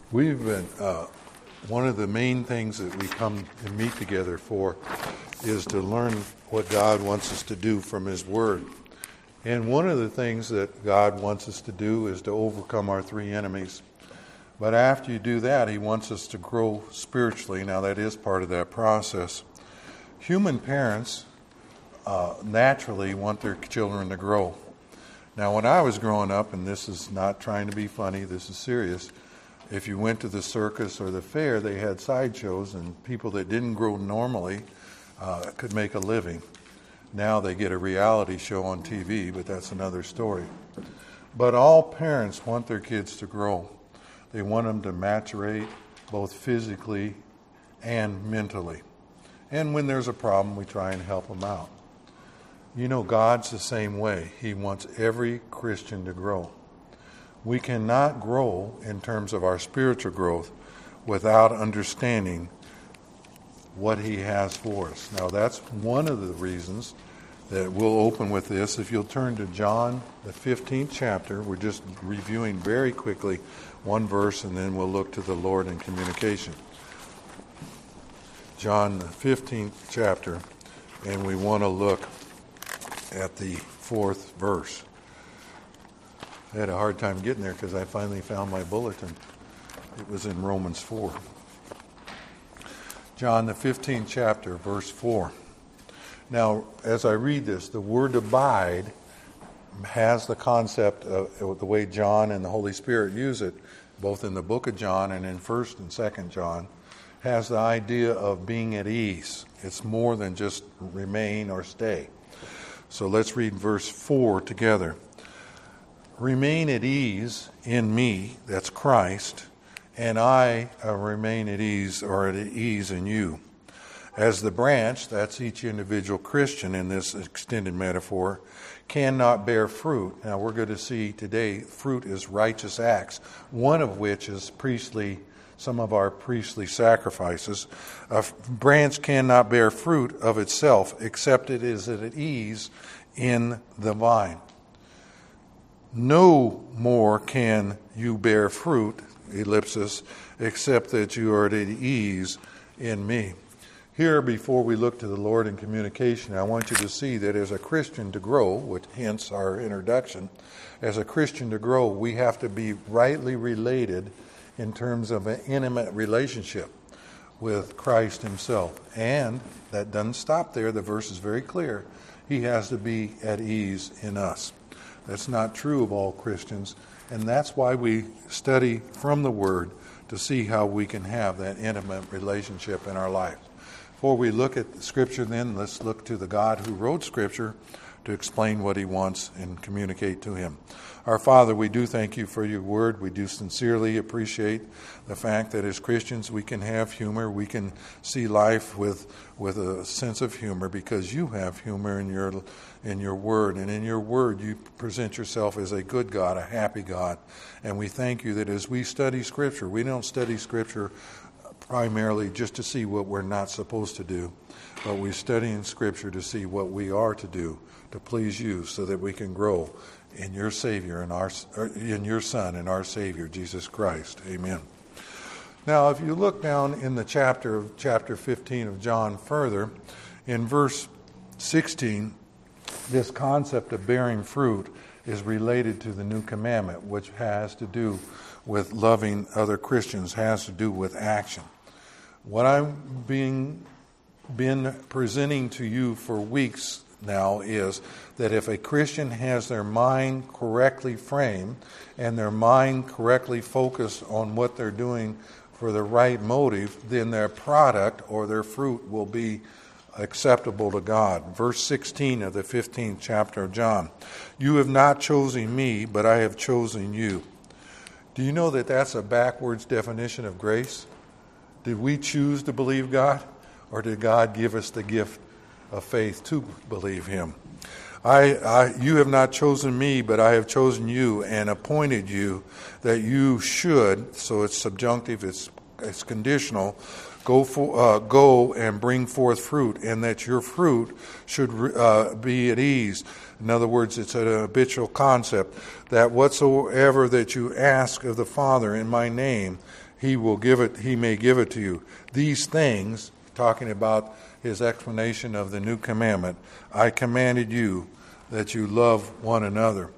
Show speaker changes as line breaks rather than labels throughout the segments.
We've been, one of the main things that we come and meet together for is to learn what God wants us to do from His Word. And one of the things that God wants us to do is to overcome our three enemies. But after you do that, He wants us to grow spiritually. Now, that is part of that process. Human parents naturally want their children to grow. Now, when I was growing up, and this is not trying to be funny, this is serious, if you went to the circus or the fair, they had sideshows, and people that didn't grow normally could make a living. Now they get a reality show on TV, but that's another story. But all parents want their kids to grow. They want them to maturate both physically and mentally. And when there's a problem, we try and help them out. You know, God's the same way. He wants every Christian to grow. We cannot grow in terms of our spiritual growth without understanding what He has for us. Now, that's one of the reasons that we'll open with this. If you'll turn to John, the 15th chapter, we're just reviewing very quickly one verse, and then we'll look to the Lord in communication. John, the 15th chapter, and we want to look at the 4th verse. I had a hard time getting there because I finally found my bulletin. It was in Romans 4. John, the 15th chapter, verse 4. Now, as I read this, the word abide has the concept of the way John and the Holy Spirit use it, both in the book of John and in 1st and 2nd John, has the idea of being at ease. It's more than just remain or stay. So let's read verse 4 together. Remain at ease in me, that's Christ, and I remain at ease or at ease in you. As the branch, that's each individual Christian in this extended metaphor, cannot bear fruit. Now we're going to see today fruit is righteous acts, one of which is priestly, some of our priestly sacrifices. A branch cannot bear fruit of itself except it is at ease in the vine. No more can you bear fruit, ellipsis, except that you are at ease in me. Here, before we look to the Lord in communication, I want you to see that as a Christian to grow, which hence our introduction, as a Christian to grow, we have to be rightly related in terms of an intimate relationship with Christ Himself. And that doesn't stop there. The verse is very clear. He has to be at ease in us. That's not true of all Christians, and that's why we study from the Word to see how we can have that intimate relationship in our life. Before we look at Scripture then, let's look to the God who wrote Scripture to explain what He wants and communicate to Him. Our Father, we do thank You for Your Word. We do sincerely appreciate the fact that as Christians we can have humor. We can see life with a sense of humor because You have humor in Your Word. And in Your Word You present Yourself as a good God, a happy God. And we thank You that as we study Scripture, we don't study Scripture primarily just to see what we're not supposed to do, but we study in Scripture to see what we are to do to please You, so that we can grow in Your Savior in Your Son and our Savior Jesus Christ. Amen. Now, if you look down in the chapter 15 of John further, in verse 16, this concept of bearing fruit is related to the new commandment, which has to do with loving other Christians, has to do with action. What I'm been presenting to you for weeks now is that if a Christian has their mind correctly framed and their mind correctly focused on what they're doing for the right motive, then their product or their fruit will be acceptable to God. Verse 16 of the 15th chapter of John. You have not chosen me, but I have chosen you. Do you know that that's a backwards definition of grace? Did we choose to believe God, or did God give us the gift of faith to believe Him? You have not chosen me, but I have chosen you and appointed you that you should, so it's subjunctive, it's it's conditional. Go and bring forth fruit, and that your fruit should be at ease. In other words, it's an habitual concept that whatsoever that you ask of the Father in my name, He will give it. He may give it to you. These things, talking about His explanation of the new commandment, I commanded you that you love one another.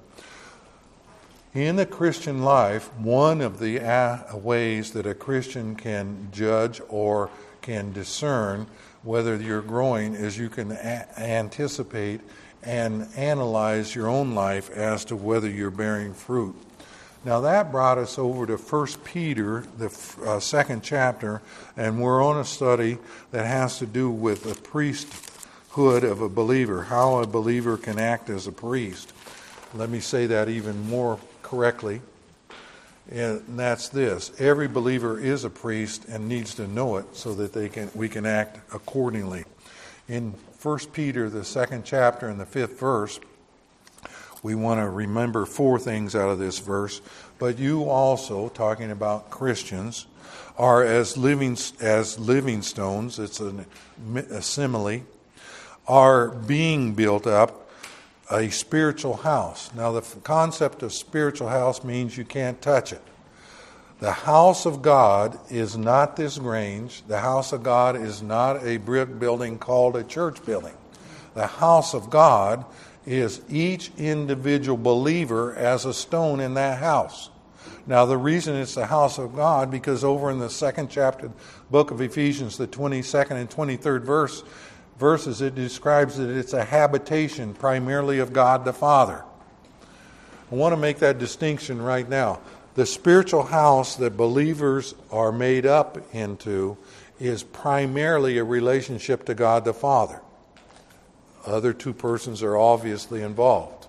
In the Christian life, one of the ways that a Christian can judge or can discern whether you're growing is you can anticipate and analyze your own life as to whether you're bearing fruit. Now that brought us over to 1 Peter, the second chapter, and we're on a study that has to do with the priesthood of a believer, how a believer can act as a priest. Let me say that even more correctly, and that's this: every believer is a priest and needs to know it so that we can act accordingly. In 1 Peter, the second chapter and the 5th verse, we want to remember 4 things out of this verse. But you also, talking about Christians, are as living stones. It's a simile. Are being built up a spiritual house. Now, the concept of spiritual house means you can't touch it. The house of God is not this Grange. The house of God is not a brick building called a church building. The house of God is each individual believer as a stone in that house. Now, the reason it's the house of God, because over in the second chapter, book of Ephesians, the 22nd and 23rd verses, it describes that it's a habitation primarily of God the Father. I want to make that distinction right now. The spiritual house that believers are made up into is primarily a relationship to God the Father. Other 2 persons are obviously involved.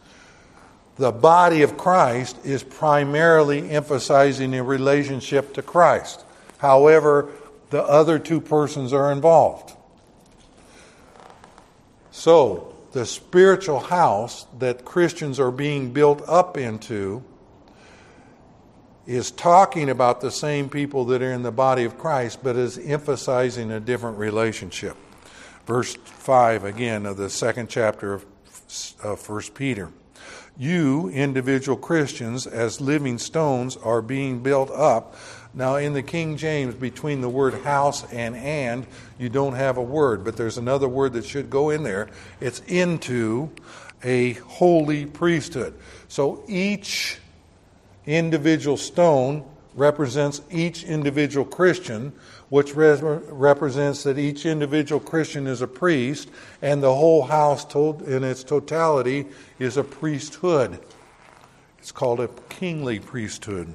The body of Christ is primarily emphasizing a relationship to Christ. However, the other 2 persons are involved. So, the spiritual house that Christians are being built up into is talking about the same people that are in the body of Christ, but is emphasizing a different relationship. Verse 5, again, of the second chapter of 1 Peter. You, individual Christians, as living stones, are being built up. Now, in the King James, between the word house and, you don't have a word, but there's another word that should go in there. It's into a holy priesthood. So each individual stone represents each individual Christian, which represents that each individual Christian is a priest, and the whole house in its totality is a priesthood. It's called a kingly priesthood.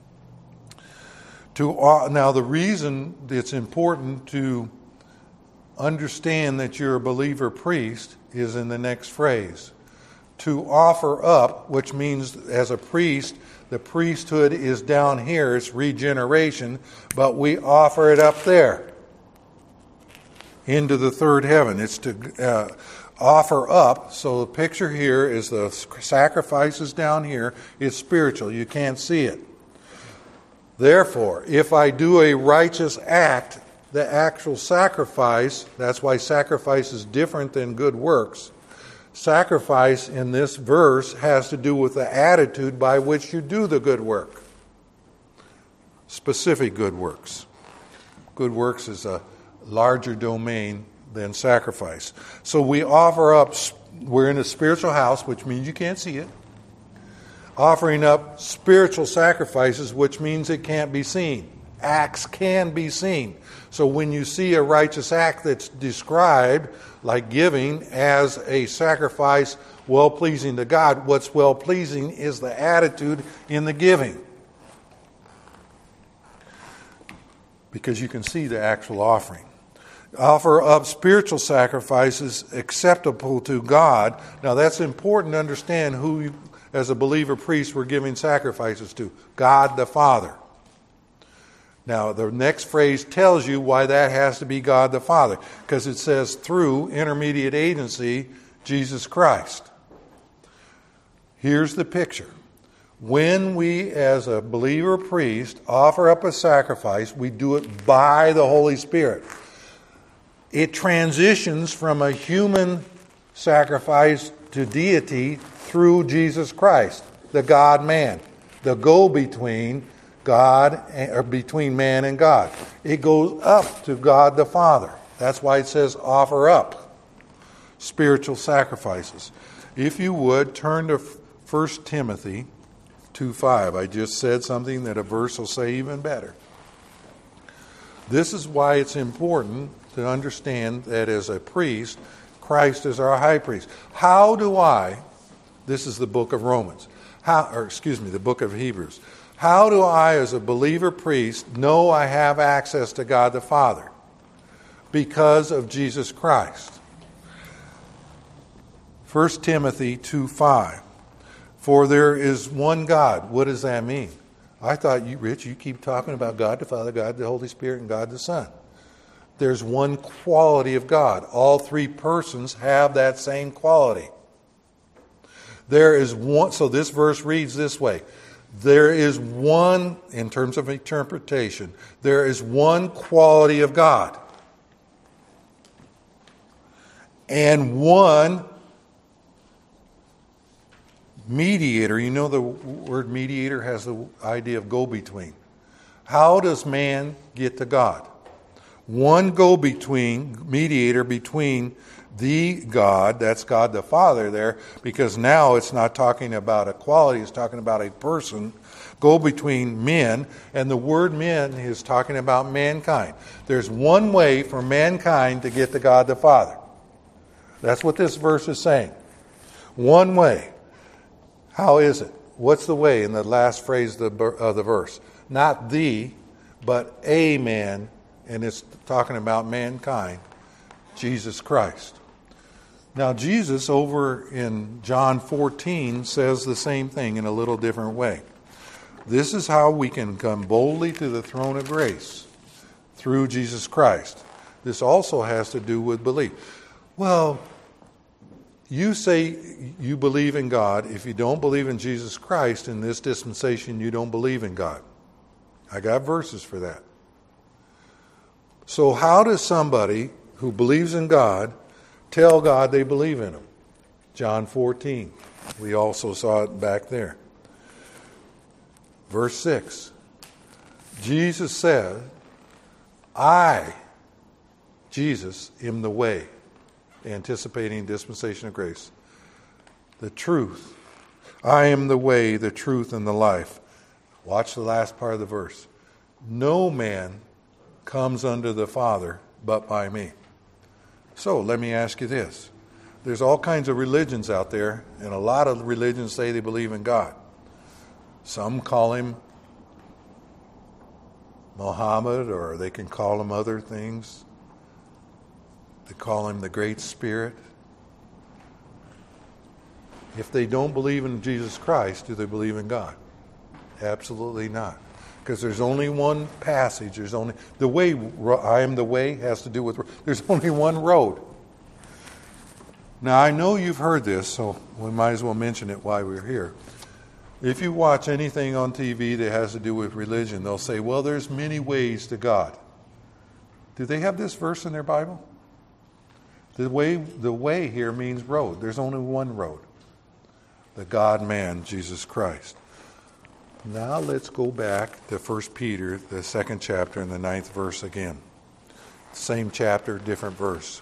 Now, the reason it's important to understand that you're a believer priest is in the next phrase. To offer up, which means as a priest, the priesthood is down here, it's regeneration, but we offer it up there into the third heaven. It's to offer up. So the picture here is the sacrifices down here. It's spiritual. You can't see it. Therefore, if I do a righteous act, the actual sacrifice, that's why sacrifice is different than good works. Sacrifice in this verse has to do with the attitude by which you do the good work. Specific good works. Good works is a larger domain than sacrifice. So we offer up, we're in a spiritual house, which means you can't see it. Offering up spiritual sacrifices, which means it can't be seen. Acts can be seen. So when you see a righteous act that's described, like giving, as a sacrifice well-pleasing to God, what's well-pleasing is the attitude in the giving. Because you can see the actual offering. Offer up spiritual sacrifices acceptable to God. Now that's important to understand who, as a believer priest, we're giving sacrifices to. God the Father. Now, the next phrase tells you why that has to be God the Father, because it says through intermediate agency, Jesus Christ. Here's the picture. When we, as a believer priest, offer up a sacrifice, we do it by the Holy Spirit. It transitions from a human sacrifice to deity through Jesus Christ, the God-man, the go-between God, or between man and God. It goes up to God the Father. That's why it says offer up spiritual sacrifices. If you would, turn to 1 Timothy 2:5. I just said something that a verse will say even better. This is why it's important to understand that as a priest, Christ is our high priest. How do I, this is the book of Romans, the book of Hebrews. How do I, as a believer priest, know I have access to God the Father? Because of Jesus Christ. 1 Timothy 2:5. For there is one God. What does that mean? I thought, Rich, you keep talking about God the Father, God the Holy Spirit, and God the Son. There's one quality of God. All three persons have that same quality. There is one, so this verse reads this way. There is one, in terms of interpretation, there is one quality of God. And one mediator. You know the word mediator has the idea of go-between. How does man get to God? One go-between, mediator between the God, that's God the Father there, because now it's not talking about equality, it's talking about a person, go between men, and the word men is talking about mankind. There's one way for mankind to get to God the Father. That's what this verse is saying. One way. How is it? What's the way in the last phrase of the verse? Not the, but a man, and it's talking about mankind, Jesus Christ. Now, Jesus over in John 14 says the same thing in a little different way. This is how we can come boldly to the throne of grace through Jesus Christ. This also has to do with belief. Well, you say you believe in God. If you don't believe in Jesus Christ in this dispensation, you don't believe in God. I got verses for that. So how does somebody who believes in God tell God they believe in Him? John 14. We also saw it back there. Verse 6. Jesus said, I, Jesus, am the way, anticipating dispensation of grace. The truth. I am the way, the truth, and the life. Watch the last part of the verse. No man comes unto the Father but by me. So let me ask you this. There's all kinds of religions out there, and a lot of religions say they believe in God. Some call Him Muhammad, or they can call Him other things. They call Him the Great Spirit. If they don't believe in Jesus Christ, do they believe in God? Absolutely not. Because there's only one passage. There's only the way. I am the way has to do with. There's only one road. Now I know you've heard this, so we might as well mention it while we're here. If you watch anything on TV that has to do with religion, they'll say, "Well, there's many ways to God." Do they have this verse in their Bible? The way here means road. There's only one road. The God-man, Jesus Christ. Now let's go back to 1 Peter, the 2nd chapter and the 9th verse again. Same chapter, different verse.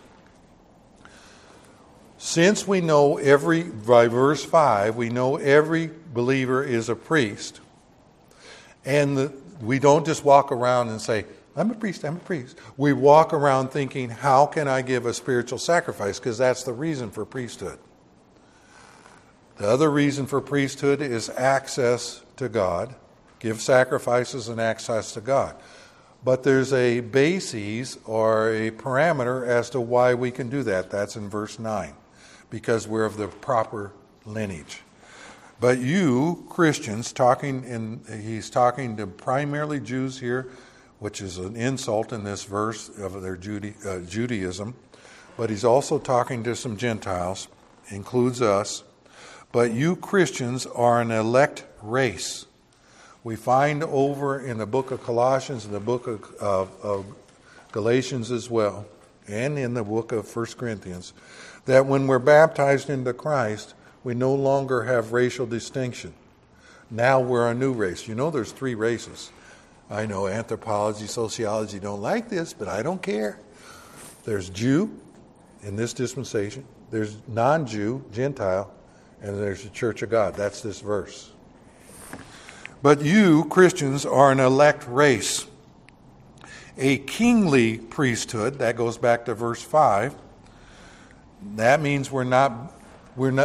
Since we know by verse 5, we know every believer is a priest. And we don't just walk around and say, I'm a priest, I'm a priest. We walk around thinking, how can I give a spiritual sacrifice? Because that's the reason for priesthood. The other reason for priesthood is access to God. Give sacrifices and access to God. But there's a basis or a parameter as to why we can do that. That's in verse 9. Because we're of the proper lineage. But you, Christians, he's talking to primarily Jews here, which is an insult in this verse of their Judaism. But he's also talking to some Gentiles, includes us. But you Christians are an elect race. We find over in the book of Colossians and the book of Galatians as well, and in the book of 1 Corinthians, that when we're baptized into Christ, we no longer have racial distinction. Now we're a new race. You know there's 3 races. I know anthropology, sociology don't like this, but I don't care. There's Jew in this dispensation. There's non-Jew, Gentile, and there's the Church of God. That's this verse. But you, Christians, are an elect race, a kingly priesthood. That goes back to verse 5. That means we're not. What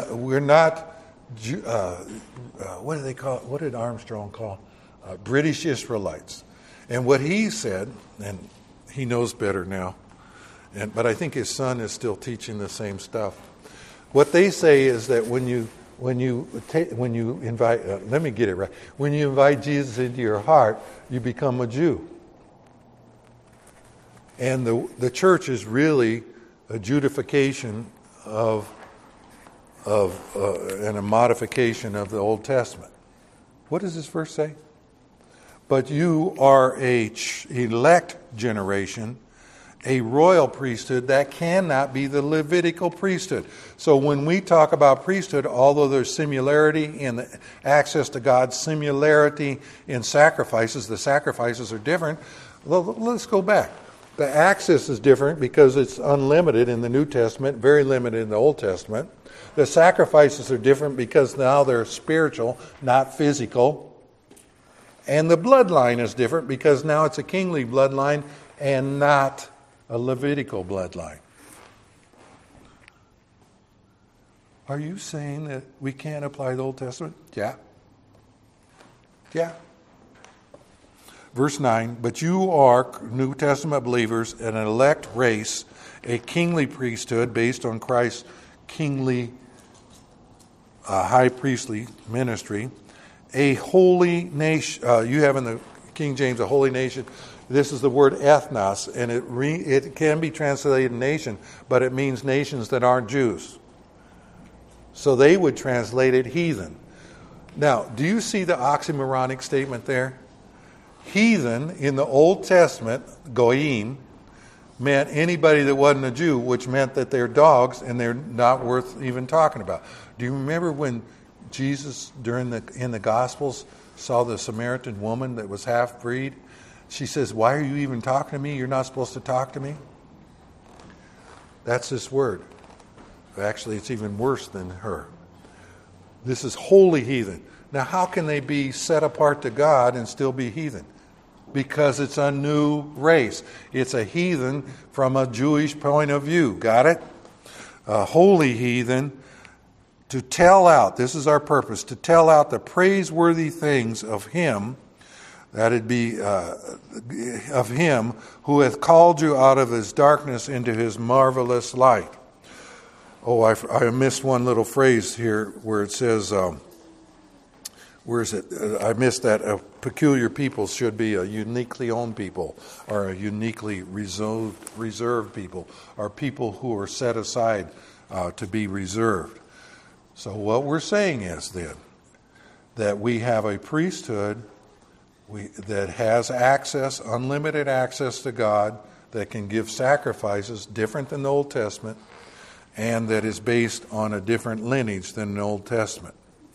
do they call it? What did Armstrong call British Israelites? And what he said, and he knows better now, but I think his son is still teaching the same stuff. What they say is that when you invite, let me get it right. When you invite Jesus into your heart, you become a Jew. And the church is really a Judification and a modification of the Old Testament. What does this verse say? But you are a elect generation, a royal priesthood that cannot be the Levitical priesthood. So when we talk about priesthood, although there's similarity in the access to God, similarity in sacrifices, the sacrifices are different. Well, let's go back. The access is different because it's unlimited in the New Testament, very limited in the Old Testament. The sacrifices are different because now they're spiritual, not physical. And the bloodline is different because now it's a kingly bloodline and not a Levitical bloodline. Are you saying that we can't apply the Old Testament? Yeah. Verse 9, but you are New Testament believers, an elect race, a kingly priesthood based on Christ's kingly high priestly ministry, a holy nation. You have in the King James a holy nation. This is the word ethnos, and it can be translated nation, but it means nations that aren't Jews. So they would translate it heathen. Now, do you see the oxymoronic statement there? Heathen in the Old Testament, goyim, meant anybody that wasn't a Jew, which meant that they're dogs and they're not worth even talking about. Do you remember when Jesus, in the Gospels, saw the Samaritan woman that was half-breed? She says, why are you even talking to me? You're not supposed to talk to me. That's this word. Actually, it's even worse than her. This is holy heathen. Now, how can they be set apart to God and still be heathen? Because it's a new race. It's a heathen from a Jewish point of view. Got it? A holy heathen, to tell out, this is our purpose, to tell out the praiseworthy things of Him, that it be of Him who hath called you out of His darkness into His marvelous light. Oh, I missed one little phrase here where it says, where is it? I missed that. A peculiar people should be a uniquely owned people, or a uniquely reserved people, or people who are set aside to be reserved. So what we're saying is then that we have a priesthood that has access, unlimited access to God, that can give sacrifices different than the Old Testament, and that is based on a different lineage than the Old Testament.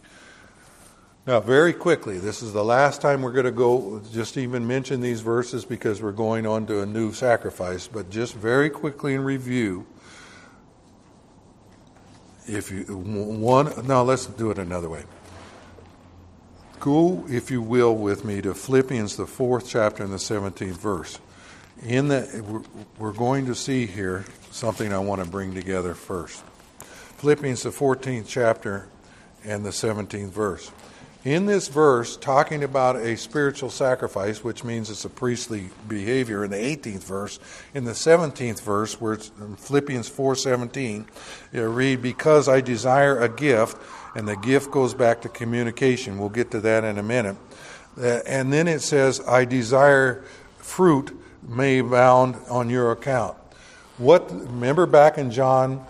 Now, very quickly, this is the last time we're going to go just even mention these verses because we're going on to a new sacrifice, but just very quickly in review, let's do it another way. Go, if you will, with me to Philippians, the 4th chapter and the 17th verse. We're going to see here something I want to bring together first. Philippians, the 14th chapter and the 17th verse. In this verse, talking about a spiritual sacrifice, which means it's a priestly behavior in the 18th verse, in the 17th verse, where it's in Philippians 4:17, you read, because I desire a gift, and the gift goes back to communication. We'll get to that in a minute. And then it says, I desire fruit may abound on your account. Remember back in John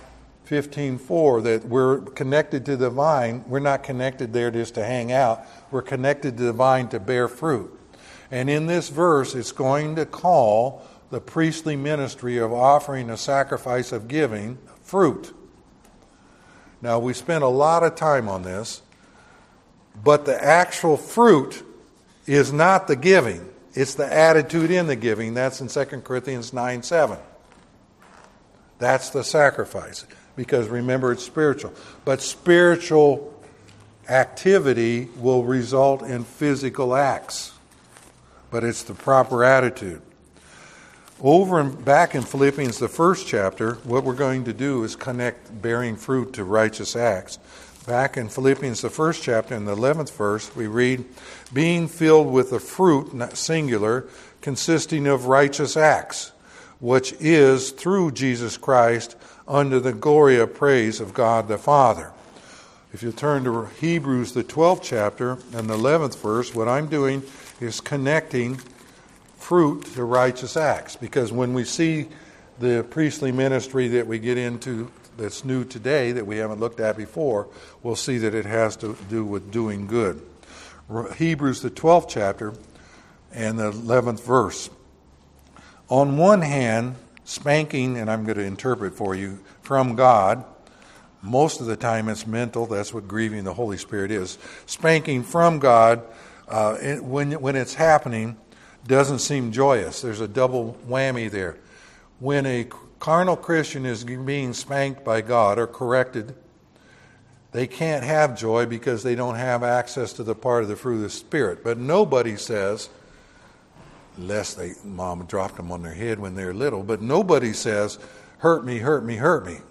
15:4, that we're connected to the vine. We're not connected there just to hang out. We're connected to the vine to bear fruit. And in this verse, it's going to call the priestly ministry of offering a sacrifice of giving fruit. Now, we spent a lot of time on this, but the actual fruit is not the giving. It's the attitude in the giving. That's in 2 Corinthians 9:7. That's the sacrifice. Because remember, it's spiritual. But spiritual activity will result in physical acts. But it's the proper attitude. Over and back in Philippians, the first chapter, what we're going to do is connect bearing fruit to righteous acts. Back in Philippians, the first chapter, in the 11th verse, we read, being filled with the fruit, singular, consisting of righteous acts, which is through Jesus Christ under the glory of praise of God the Father. If you turn to Hebrews, the 12th chapter, and the 11th verse, what I'm doing is connecting fruit to righteous acts. Because when we see the priestly ministry that we get into that's new today, that we haven't looked at before, we'll see that it has to do with doing good. Hebrews, the 12th chapter, and the 11th verse. On one hand, spanking, and I'm going to interpret for you, from God. Most of the time it's mental. That's what grieving the Holy Spirit is. Spanking from God, when it's happening, doesn't seem joyous. There's a double whammy there. When a carnal Christian is being spanked by God or corrected, they can't have joy because they don't have access to the part of the fruit of the Spirit. But nobody says, unless mom dropped them on their head when they're little, but nobody says, hurt me, hurt me, hurt me.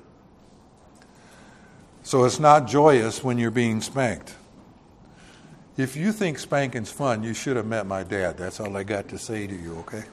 So it's not joyous when you're being spanked. If you think spanking's fun, you should have met my dad. That's all I got to say to you, okay?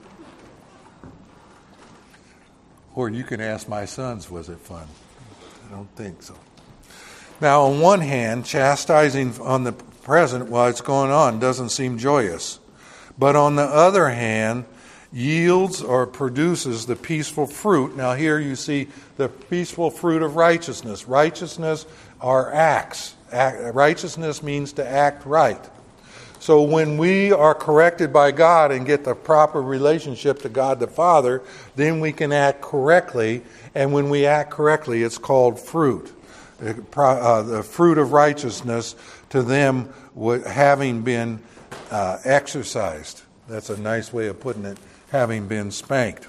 Or you can ask my sons, was it fun? I don't think so. Now, on one hand, chastising on the present while it's going on doesn't seem joyous. But on the other hand, yields or produces the peaceful fruit. Now here you see the peaceful fruit of righteousness. Righteousness are acts. Righteousness means to act right. So when we are corrected by God and get the proper relationship to God the Father, then we can act correctly. And when we act correctly, it's called fruit. The fruit of righteousness to them having been exercised. That's a nice way of putting it, having been spanked.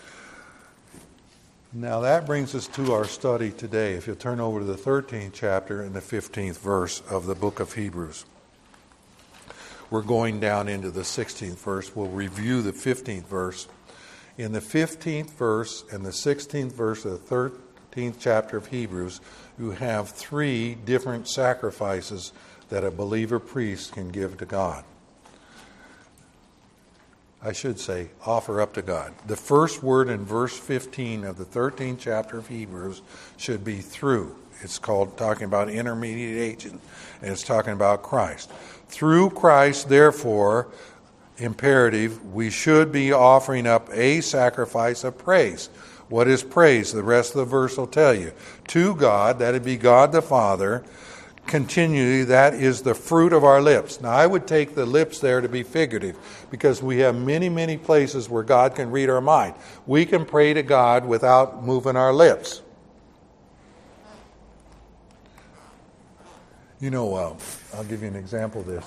Now that brings us to our study today. If you turn over to the 13th chapter and the 15th verse of the book of Hebrews. We're going down into the 16th verse. We'll review the 15th verse. In the 15th verse and the 16th verse of the 13th chapter of Hebrews, you have 3 different sacrifices that a believer priest can give to God. I should say, offer up to God. The first word in verse 15 of the 13th chapter of Hebrews should be through. It's called talking about intermediate agent, and it's talking about Christ. Through Christ, therefore, imperative, we should be offering up a sacrifice of praise. What is praise? The rest of the verse will tell you. To God, that would be God the Father, continually, that is the fruit of our lips. Now, I would take the lips there to be figurative because we have many, many places where God can read our mind. We can pray to God without moving our lips. You know, I'll give you an example of this.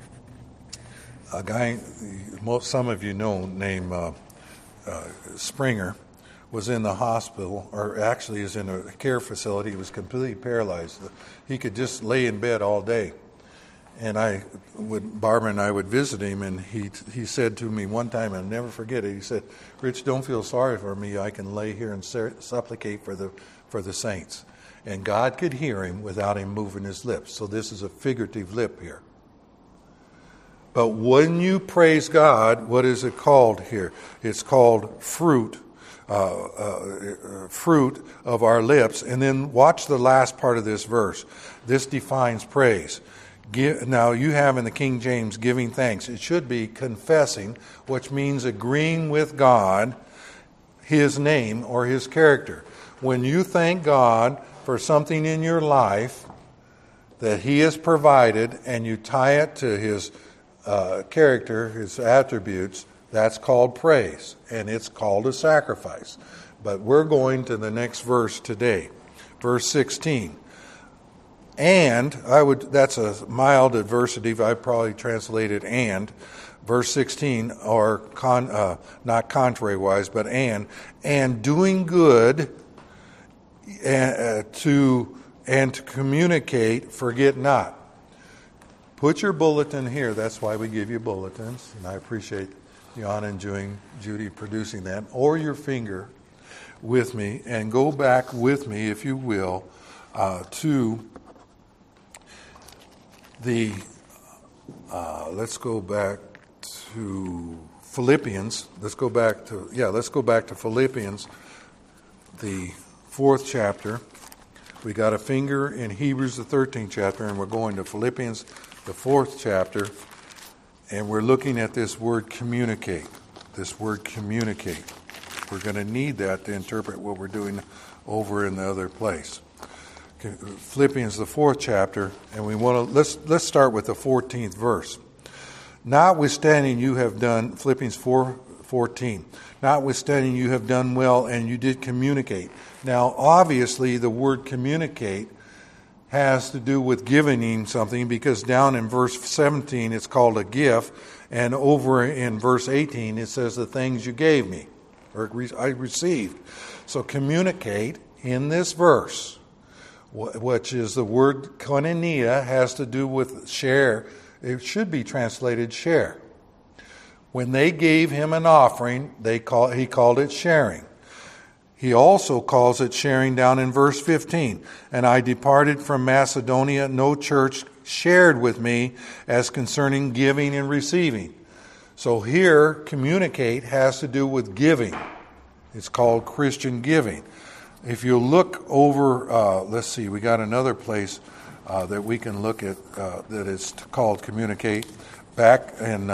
A guy, some of you know, named Springer, was in the hospital, or actually is in a care facility. He was completely paralyzed. He could just lay in bed all day. And Barbara and I would visit him, and he said to me one time, I'll never forget it, he said, Rich, don't feel sorry for me. I can lay here and supplicate for the saints. And God could hear him without him moving his lips. So this is a figurative lip here. But when you praise God, what is it called here? It's called fruit. Fruit of our lips. And then watch the last part of this verse. This defines praise. Now you have in the King James giving thanks. It should be confessing, which means agreeing with God, His name or His character. When you thank God, for something in your life that He has provided, and you tie it to His character, His attributes, that's called praise, and it's called a sacrifice. But we're going to the next verse today, verse 16. And that's a mild adversity. I probably translated and. Verse 16, or not contrary-wise, but and doing good to communicate, forget not. Put your bulletin here. That's why we give you bulletins, and I appreciate Jan and Judy producing that. Or your finger with me, and go back with me, if you will, to the. Let's go back to Philippians. Let's go back to Philippians, the 4th chapter. We got a finger in Hebrews, the 13th chapter, and we're going to Philippians, the 4th chapter, and we're looking at this word communicate. This word communicate. We're going to need that to interpret what we're doing over in the other place. Philippians, the 4th chapter, and we want to let's start with the 14th verse. Notwithstanding you have done, Philippians 4:14. Notwithstanding you have done well, and you did communicate. Now, obviously, the word communicate has to do with giving something, because down in verse 17 it's called a gift, and over in verse 18 it says the things you gave me, or I received. So communicate in this verse, which is the word koinonia, has to do with share. It should be translated share. When they gave him an offering, he called it sharing. He also calls it sharing down in verse 15. And I departed from Macedonia, no church shared with me as concerning giving and receiving. So here, communicate has to do with giving. It's called Christian giving. If you look over, let's see, we got another place that we can look at that is called communicate. Back in,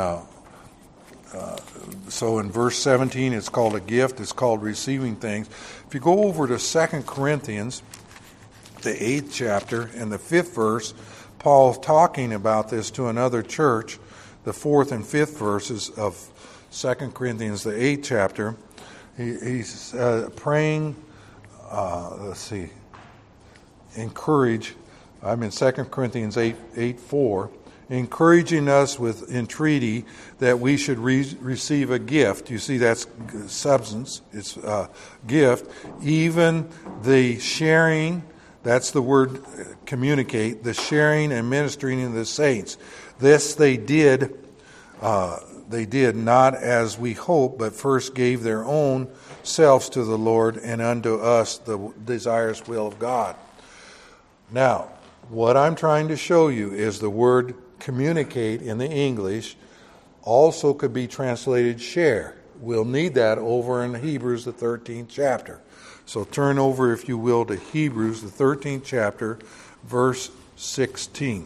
so in verse 17, it's called a gift. It's called receiving things. If you go over to 2 Corinthians, the 8th chapter, and the 5th verse, Paul's talking about this to another church, the 4th and 5th verses of 2 Corinthians, the 8th chapter. He's praying, encourage. I'm in 2 Corinthians 8:4, encouraging us with entreaty that we should receive a gift. You see, that's substance. It's a gift. Even the sharing, that's the word communicate, the sharing and ministering in the saints. This they did not as we hope, but first gave their own selves to the Lord, and unto us the desirous will of God. Now, what I'm trying to show you is the word communicate in the English also could be translated share. We'll need that over in Hebrews, the 13th chapter. So turn over, if you will, to Hebrews, the 13th chapter, verse 16.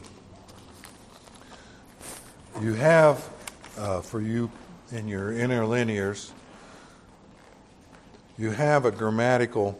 You have, for you in your interlinears, you have a grammatical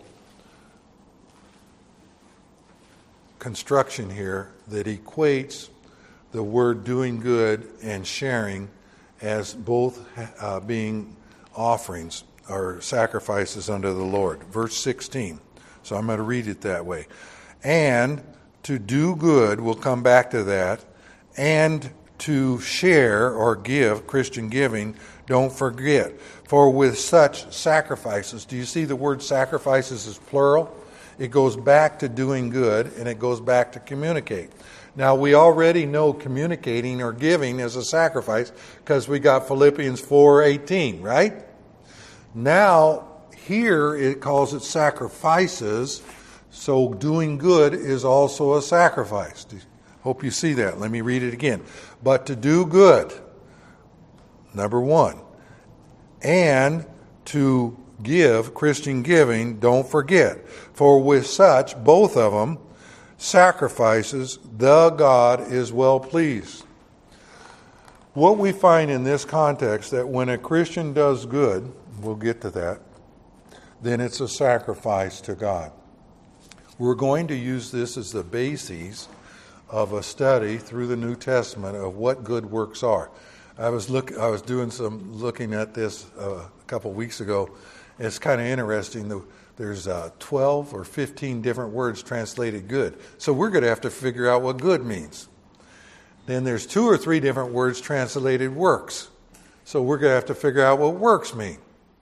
construction here that equates the word doing good and sharing as both being offerings or sacrifices unto the Lord. Verse 16. So I'm going to read it that way. And to do good, we'll come back to that, and to share or give, Christian giving, don't forget. For with such sacrifices, do you see the word sacrifices is plural? It goes back to doing good, and it goes back to communicate. Now, we already know communicating or giving is a sacrifice because we got Philippians 4:18, right? Now, here it calls it sacrifices, so doing good is also a sacrifice. Hope you see that. Let me read it again. But to do good, number one, and to give, Christian giving, don't forget. For with such, both of them, sacrifices, the God is well pleased. What we find in this context, that when a Christian does good, we'll get to that, then it's a sacrifice to God. We're going to use this as the basis of a study through the New Testament of what good works are. I was doing some looking at this a couple weeks ago. It's kind of interesting. There's 12 or 15 different words translated good. So we're going to have to figure out what good means. Then there's 2 or 3 different words translated works. So we're going to have to figure out what works mean.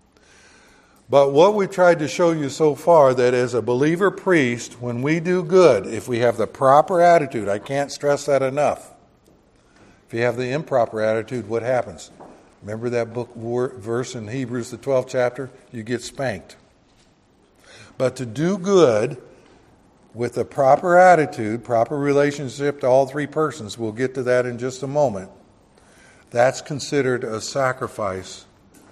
But what we tried to show you so far, that as a believer priest, when we do good, if we have the proper attitude, I can't stress that enough. If you have the improper attitude, what happens? Remember that verse in Hebrews, the 12th chapter? You get spanked. But to do good with the proper attitude, proper relationship to all 3 persons, we'll get to that in just a moment, that's considered a sacrifice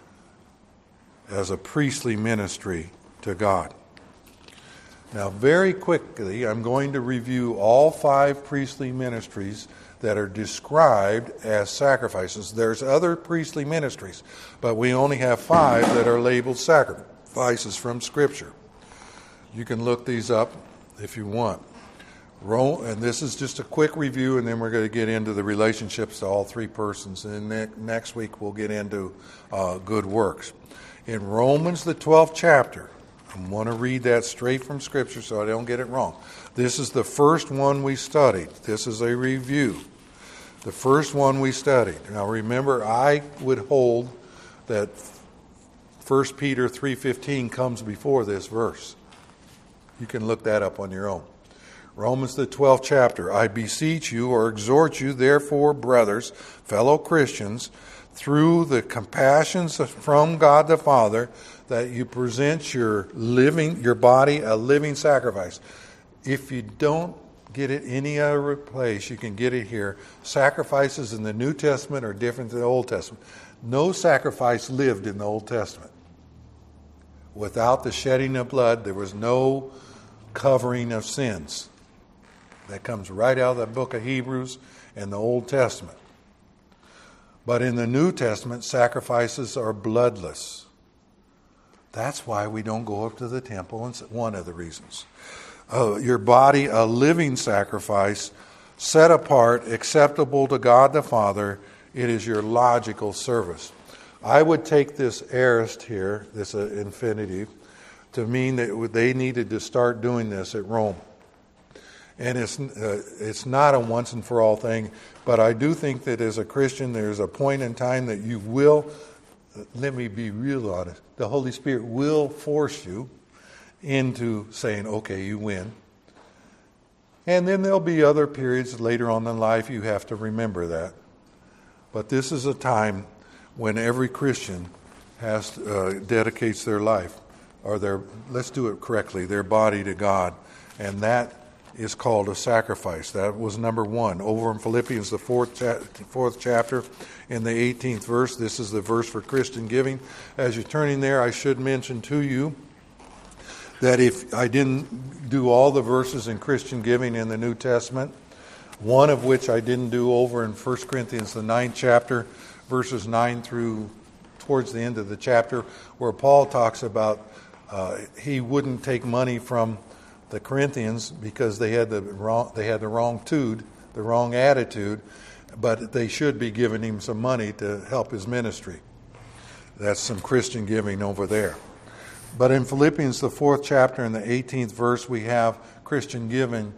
as a priestly ministry to God. Now, very quickly, I'm going to review all 5 priestly ministries that are described as sacrifices. There's other priestly ministries, but we only have 5 that are labeled sacrifices from Scripture. You can look these up if you want. And this is just a quick review, and then we're going to get into the relationships to all 3 persons. And next week we'll get into good works. In Romans, the 12th chapter, I want to read that straight from Scripture so I don't get it wrong. This is the first one we studied. This is a review. The first one we studied. Now remember, I would hold that 1 Peter 3:15 comes before this verse. You can look that up on your own. Romans, the 12th chapter. I beseech you or exhort you, therefore, brothers, fellow Christians, through the compassions from God the Father, that you present your body a living sacrifice. If you don't get it any other place, you can get it here. Sacrifices in the New Testament are different than the Old Testament. No sacrifice lived in the Old Testament. Without the shedding of blood, there was no covering of sins. That comes right out of the book of Hebrews and the Old Testament. But in the New Testament, sacrifices are bloodless. That's why we don't go up to the temple, and it's one of the reasons. Your body, a living sacrifice, set apart, acceptable to God the Father. It is your logical service. I would take this aorist here, this infinitive, to mean that they needed to start doing this at Rome. And it's not a once and for all thing, but I do think that as a Christian, there's a point in time that you will, let me be real honest, the Holy Spirit will force you into saying, okay, you win. And then there'll be other periods later on in life you have to remember that. But this is a time when every Christian dedicates their life, or let's do it correctly, their body to God. And that is called a sacrifice. That was number 1. Over in Philippians, the 4th chapter, in the 18th verse, this is the verse for Christian giving. As you're turning there, I should mention to you that if I didn't do all the verses in Christian giving in the New Testament, one of which I didn't do over in 1 Corinthians, the 9th chapter, verses 9 through towards the end of the chapter, where Paul talks about he wouldn't take money from the Corinthians because they had the wrong attitude, but they should be giving him some money to help his ministry. That's some Christian giving over there. But in Philippians, the 4th chapter, in the 18th verse, we have Christian giving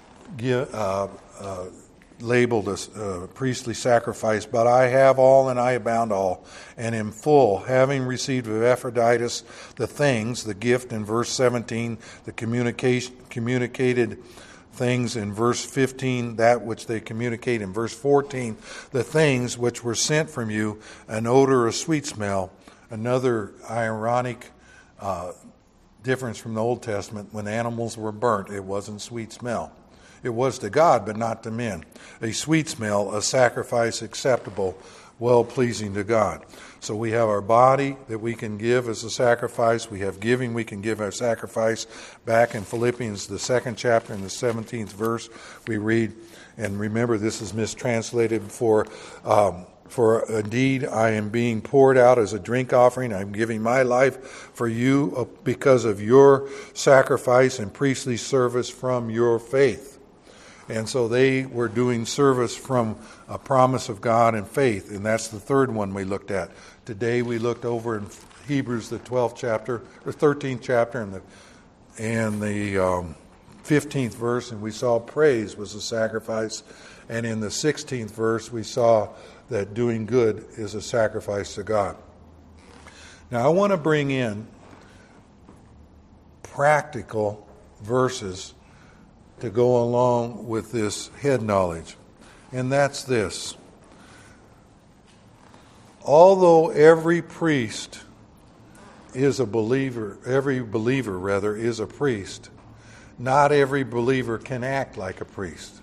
labeled as priestly sacrifice. But I have all and I abound all, and am full, having received of Epaphroditus the things, the gift in verse 17, the communicated things in verse 15, that which they communicate in verse 14, the things which were sent from you, an odor of sweet smell. Another ironic difference from the Old Testament. When animals were burnt, it wasn't sweet smell. It was to God, but not to men. A sweet smell, a sacrifice acceptable, well-pleasing to God. So we have our body that we can give as a sacrifice. We have giving we can give our sacrifice. Back in Philippians, the 2nd chapter, in the 17th verse, we read, and remember this is mistranslated before, For indeed I am being poured out as a drink offering. I'm giving my life for you because of your sacrifice and priestly service from your faith. And so they were doing service from a promise of God and faith. And that's the third one we looked at. Today we looked over in Hebrews, the 12th chapter, or 13th chapter, and the 15th verse, and we saw praise was a sacrifice. And in the 16th verse, we saw that doing good is a sacrifice to God. Now, I want to bring in practical verses to go along with this head knowledge. And that's this. Although every priest is a believer, every believer rather is a priest, not every believer can act like a priest.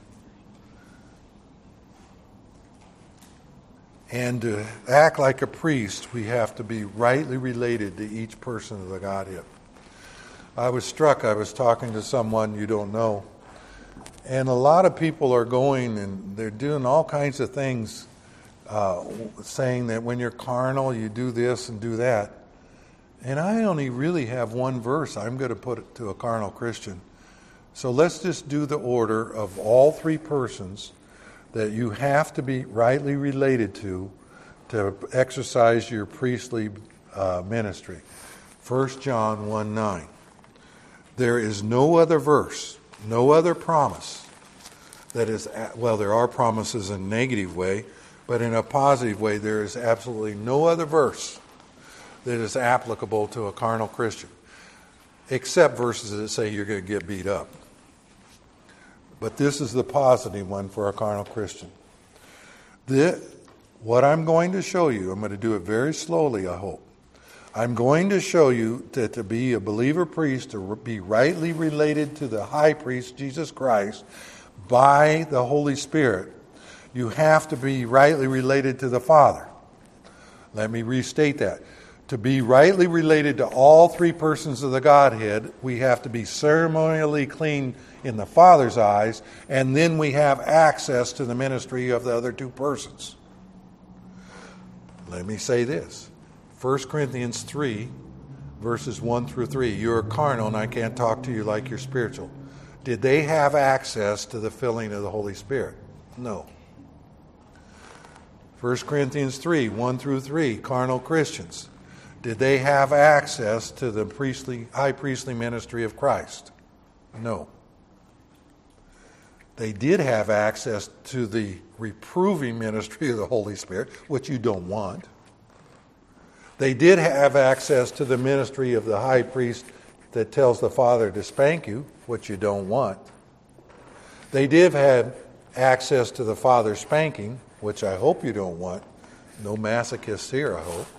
And to act like a priest, we have to be rightly related to each person of the Godhead. I was struck, I was talking to someone you don't know, and a lot of people are going and they're doing all kinds of things, saying that when you're carnal, you do this and do that. And I only really have one verse I'm going to put it to a carnal Christian. So let's just do the order of all three persons that you have to be rightly related to exercise your priestly ministry. 1 John 1:9. There is no other verse, no other promise that is, well, there are promises in a negative way, but in a positive way, there is absolutely no other verse that is applicable to a carnal Christian, except verses that say you're going to get beat up. But this is the positive one for a carnal Christian. What I'm going to show you, I'm going to do it very slowly, I hope. I'm going to show you that to be a believer priest, to be rightly related to the high priest, Jesus Christ, by the Holy Spirit, you have to be rightly related to the Father. Let me restate that. To be rightly related to all three persons of the Godhead, we have to be ceremonially clean in the Father's eyes, and then we have access to the ministry of the other two persons. Let me say this. 1 Corinthians 3, verses 1 through 3. You're carnal, and I can't talk to you like you're spiritual. Did they have access to the filling of the Holy Spirit? No. 1 Corinthians 3, 1 through 3, carnal Christians. Did they have access to the high priestly ministry of Christ? No. They did have access to the reproving ministry of the Holy Spirit, which you don't want. They did have access to the ministry of the high priest that tells the Father to spank you, which you don't want. They did have access to the Father spanking, which I hope you don't want. No masochists here, I hope.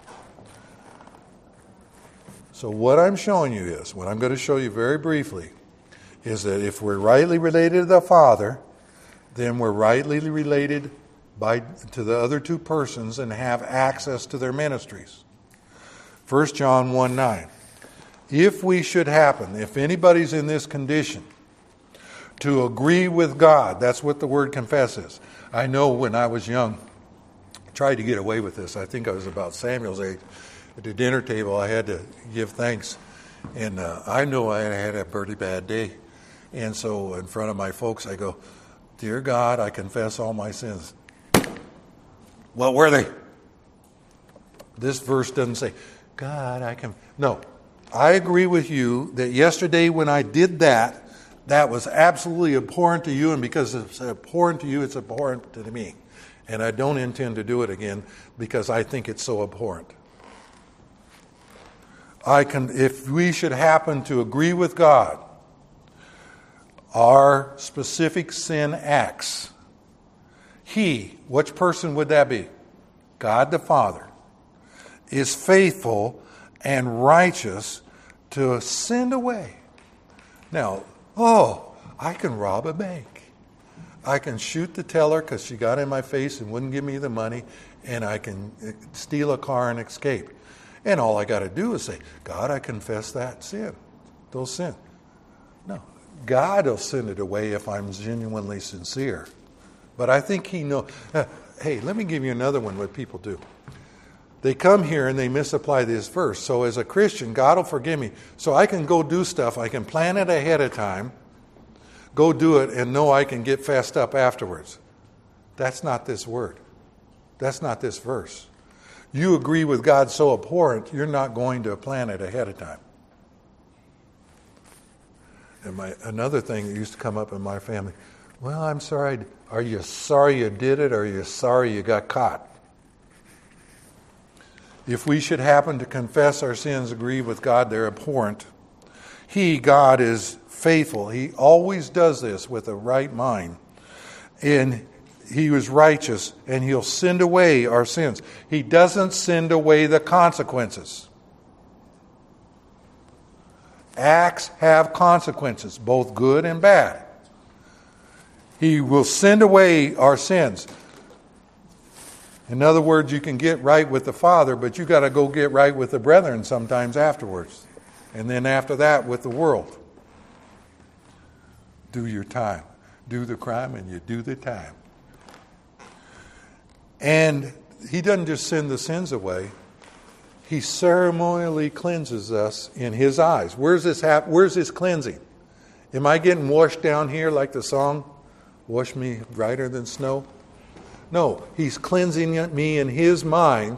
So what I'm showing you is, what I'm going to show you very briefly, is that if we're rightly related to the Father, then we're rightly related to the other two persons and have access to their ministries. 1 John 1:9. If we should happen, if anybody's in this condition, to agree with God, that's what the word confess is. I know when I was young, I tried to get away with this. I think I was about Samuel's age. At the dinner table, I had to give thanks. And I know I had a pretty bad day. And so in front of my folks, I go, "Dear God, I confess all my sins." What were they? This verse doesn't say, "God, I can." No, I agree with you that yesterday when I did that, that was absolutely abhorrent to you. And because it's abhorrent to you, it's abhorrent to me. And I don't intend to do it again because I think it's so abhorrent. If we should happen to agree with God, our specific sin acts, which person would that be? God the Father, is faithful and righteous to send away. Now, I can rob a bank. I can shoot the teller because she got in my face and wouldn't give me the money, and I can steal a car and escape. And all I got to do is say, "God, I confess that sin, those sins." No, God will send it away if I'm genuinely sincere. But I think He knows. hey, let me give you another one, what people do. They come here and they misapply this verse. So as a Christian, God will forgive me. So I can go do stuff. I can plan it ahead of time, go do it, and know I can get fessed up afterwards. That's not this word. That's not this verse. You agree with God so abhorrent, you're not going to plan it ahead of time. And another thing that used to come up in my family, well, I'm sorry. Are you sorry you did it, or are you sorry you got caught? If we should happen to confess our sins, agree with God, they're abhorrent. He, God, is faithful. He always does this with a right mind. And He was righteous, and He'll send away our sins. He doesn't send away the consequences. Acts have consequences, both good and bad. He will send away our sins. In other words, you can get right with the Father, but you got to go get right with the brethren sometimes afterwards. And then after that with the world. Do your time. Do the crime and you do the time. And He doesn't just send the sins away. He ceremonially cleanses us in His eyes. Where's this cleansing? Am I getting washed down here like the song, "Wash me whiter than snow"? No, He's cleansing me in His mind,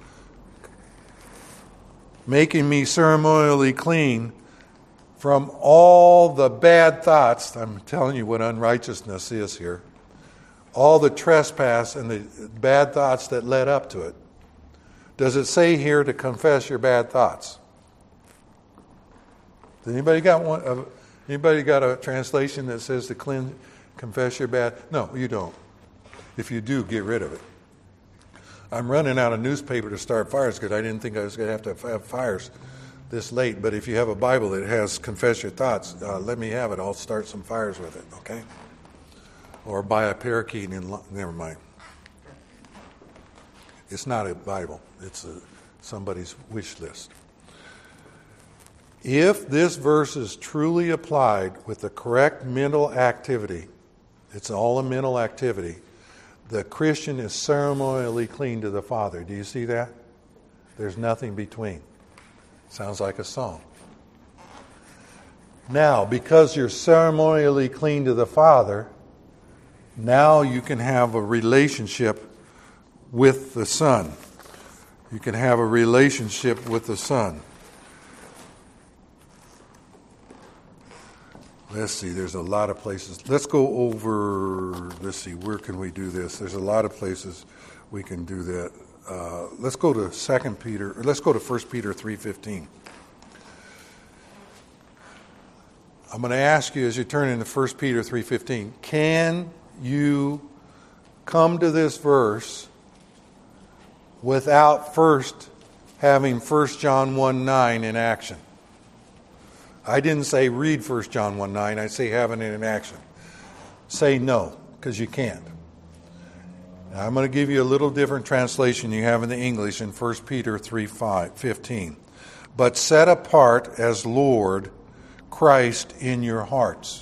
making me ceremonially clean from all the bad thoughts. I'm telling you what unrighteousness is here. All the trespass and the bad thoughts that led up to it. Does it say here to confess your bad thoughts? Does anybody got one? Anybody got a translation that says to confess your bad? No, you don't. If you do, get rid of it. I'm running out of newspaper to start fires because I didn't think I was going to have fires this late. But if you have a Bible that has confess your thoughts, let me have it. I'll start some fires with it, okay? Or buy a parakeet and never mind. It's not a Bible. It's somebody's wish list. If this verse is truly applied with the correct mental activity, it's all a mental activity, the Christian is ceremonially clean to the Father. Do you see that? There's nothing between. Sounds like a song. Now, because you're ceremonially clean to the Father, now you can have a relationship with the Son. You can have a relationship with the Son. Let's see, there's a lot of places. Let's go over, let's see, where can we do this? There's a lot of places we can do that. Let's go to 1 Peter 3:15. I'm going to ask you as you turn into 1 Peter 3:15, can you come to this verse without first having 1 John 1:9 in action? I didn't say read 1 John 1:9. I say having it in action. Say no, because you can't. Now, I'm going to give you a little different translation you have in the English in 1 Peter 3:15. But set apart as Lord Christ in your hearts.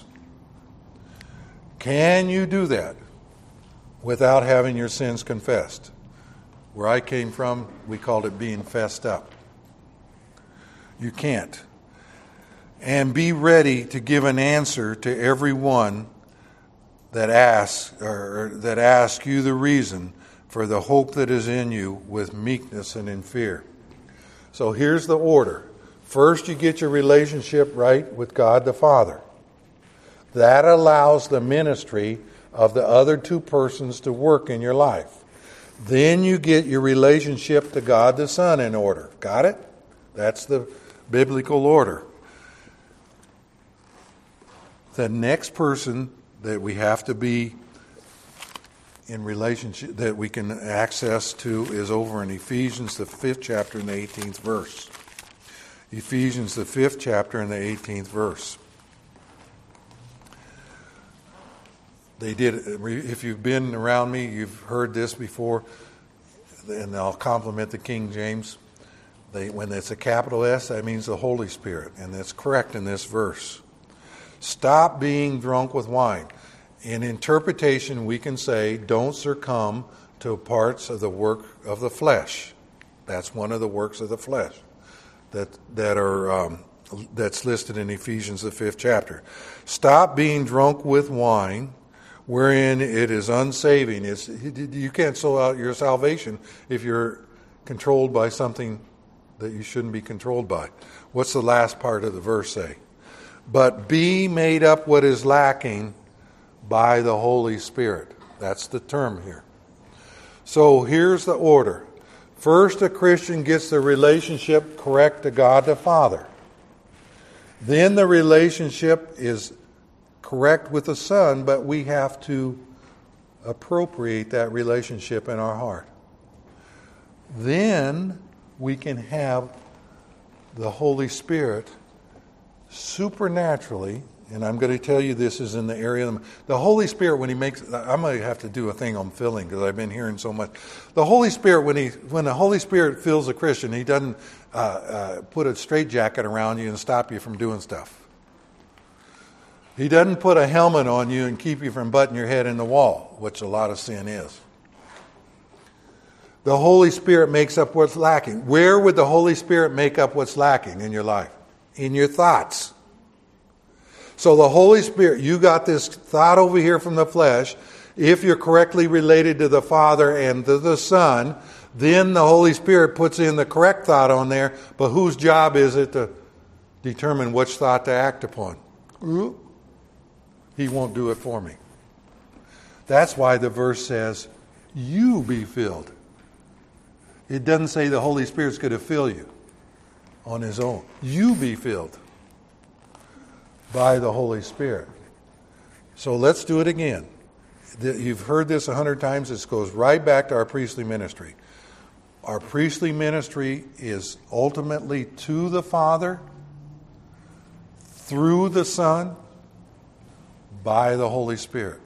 Can you do that without having your sins confessed? Where I came from, we called it being fessed up. You can't. And be ready to give an answer to everyone that asks you the reason for the hope that is in you with meekness and in fear. So here's the order. First, you get your relationship right with God the Father. That allows the ministry of the other two persons to work in your life. Then you get your relationship to God the Son in order. Got it? That's the biblical order. The next person that we have to be in relationship, that we can access to, is over in Ephesians, the 5th chapter and the 18th verse. Ephesians, the 5th chapter and the 18th verse. They did, if you've been around me, you've heard this before, and I'll compliment the King James. When it's a capital S, that means the Holy Spirit, and that's correct in this verse. Stop being drunk with wine. In interpretation, we can say, don't succumb to parts of the work of the flesh. That's one of the works of the flesh that's listed in Ephesians, the 5th chapter. Stop being drunk with wine, wherein it is unsaving. You can't sort out your salvation if you're controlled by something that you shouldn't be controlled by. What's the last part of the verse say? But be made up what is lacking by the Holy Spirit. That's the term here. So here's the order. First, a Christian gets the relationship correct to God the Father. Then the relationship is correct with the Son, but we have to appropriate that relationship in our heart. Then we can have the Holy Spirit supernaturally, and I'm going to tell you this is in the area of the Holy Spirit when He makes. I'm going to have to do a thing on filling because I've been hearing so much. The Holy Spirit when the Holy Spirit fills a Christian, He doesn't put a straitjacket around you and stop you from doing stuff. He doesn't put a helmet on you and keep you from butting your head in the wall, which a lot of sin is. The Holy Spirit makes up what's lacking. Where would the Holy Spirit make up what's lacking in your life? In your thoughts. So the Holy Spirit, you got this thought over here from the flesh. If you're correctly related to the Father and to the Son, then the Holy Spirit puts in the correct thought on there. But whose job is it to determine which thought to act upon? He won't do it for me. That's why the verse says, you be filled. It doesn't say the Holy Spirit's going to fill you on His own. You be filled by the Holy Spirit. So let's do it again. You've heard this 100 times. This goes right back to our priestly ministry. Our priestly ministry is ultimately to the Father, through the Son, by the Holy Spirit.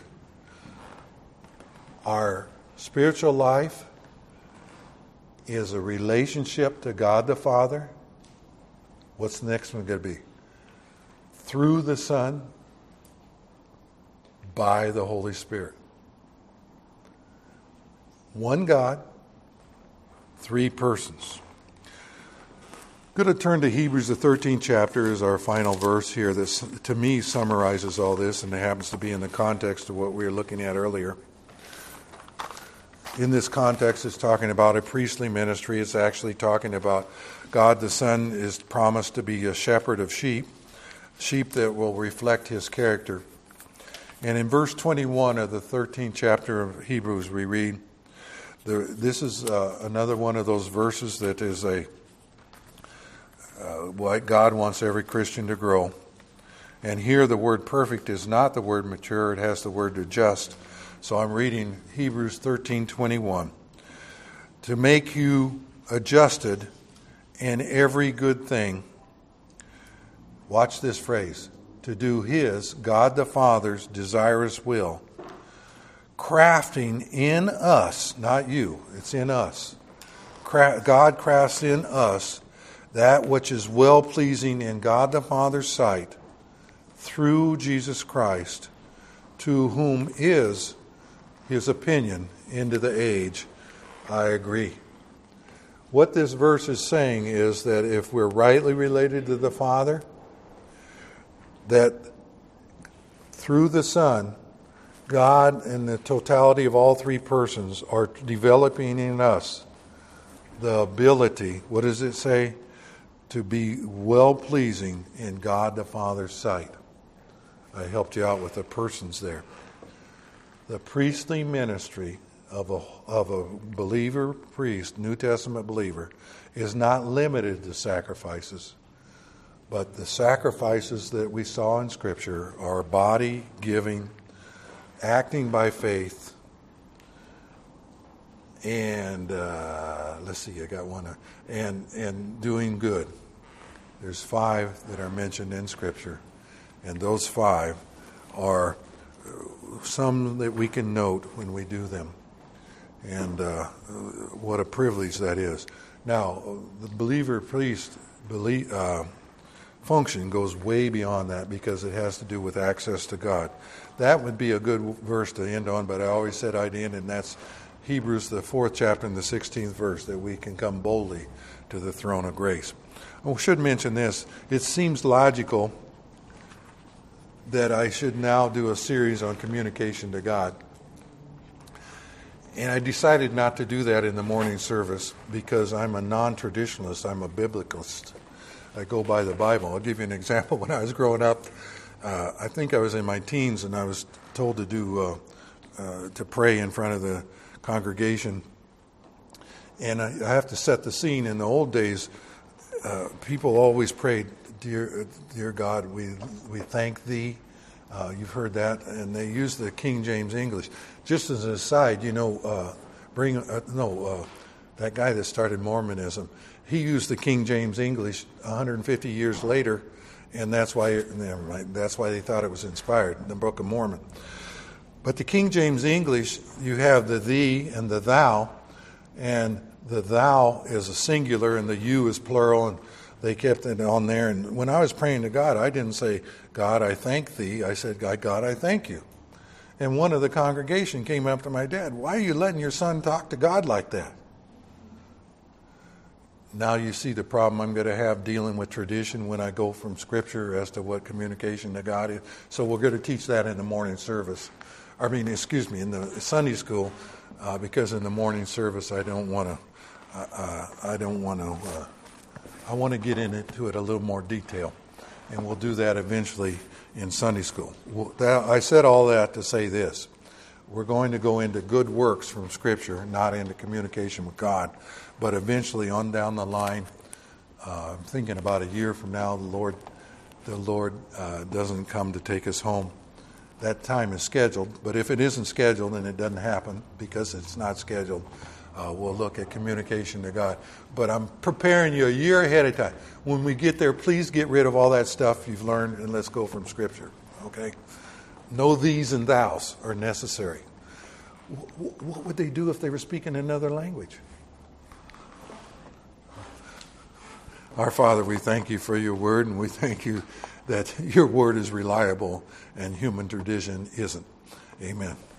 Our spiritual life is a relationship to God the Father. What's the next one going to be? Through the Son, by the Holy Spirit. One God, three persons. I'm going to turn to Hebrews, the 13th chapter, is our final verse here that to me summarizes all this, and it happens to be in the context of what we were looking at earlier. In this context, it's talking about a priestly ministry. It's actually talking about God the Son is promised to be a shepherd of sheep that will reflect His character. And in verse 21 of the 13th chapter of Hebrews, we read, this is another one of those verses that is what God wants every Christian to grow. And here the word perfect is not the word mature, it has the word adjust. So I'm reading Hebrews 13:21. To make you adjusted in every good thing. Watch this phrase. To do His, God the Father's, desirous will. Crafting in us, not you, it's in us. God crafts in us that which is well-pleasing in God the Father's sight through Jesus Christ, to whom is His opinion into the age. I agree. What this verse is saying is that if we're rightly related to the Father, that through the Son, God and the totality of all three persons are developing in us the ability, what does it say? To be well-pleasing in God the Father's sight. I helped you out with the persons there. The priestly ministry of a believer priest, New Testament believer, is not limited to sacrifices. But the sacrifices that we saw in Scripture are body giving, acting by faith, and let's see, I got one, and doing good. There's 5 that are mentioned in Scripture, and those 5 are some that we can note when we do them. And what a privilege that is. Now, the believer priest function goes way beyond that because it has to do with access to God. That would be a good verse to end on, but I always said I'd end, and that's Hebrews, the 4th chapter and the 16th verse, that we can come boldly to the throne of grace. I should mention this. It seems logical that I should now do a series on communication to God. And I decided not to do that in the morning service because I'm a non-traditionalist. I'm a biblicalist. I go by the Bible. I'll give you an example. When I was growing up, I think I was in my teens, and I was told to pray in front of the congregation. And I have to set the scene. In the old days, people always prayed, Dear God, we thank Thee. You've heard that. And they used the King James English. Just as an aside, that guy that started Mormonism, he used the King James English 150 years later, and that's why they thought it was inspired, the Book of Mormon. But the King James English, you have the thee and the thou, and the thou is a singular and the you is plural, and they kept it on there. And when I was praying to God, I didn't say, God, I thank Thee. I said, God, I thank You. And one of the congregation came up to my dad, why are you letting your son talk to God like that? Now you see the problem I'm going to have dealing with tradition when I go from Scripture as to what communication to God is. So we're going to teach that in the morning service. In the Sunday school, because in the morning service I want to get into it a little more detail, and we'll do that eventually in Sunday school. I said all that to say this. We're going to go into good works from Scripture, not into communication with God, but eventually on down the line, I'm thinking about a year from now, the Lord doesn't come to take us home. That time is scheduled, but if it isn't scheduled and it doesn't happen because it's not scheduled, we'll look at communication to God. But I'm preparing you a year ahead of time. When we get there, please get rid of all that stuff you've learned and let's go from Scripture, okay? No these and thous are necessary. What would they do if they were speaking another language? Our Father, we thank You for Your word, and we thank You that Your word is reliable and human tradition isn't. Amen.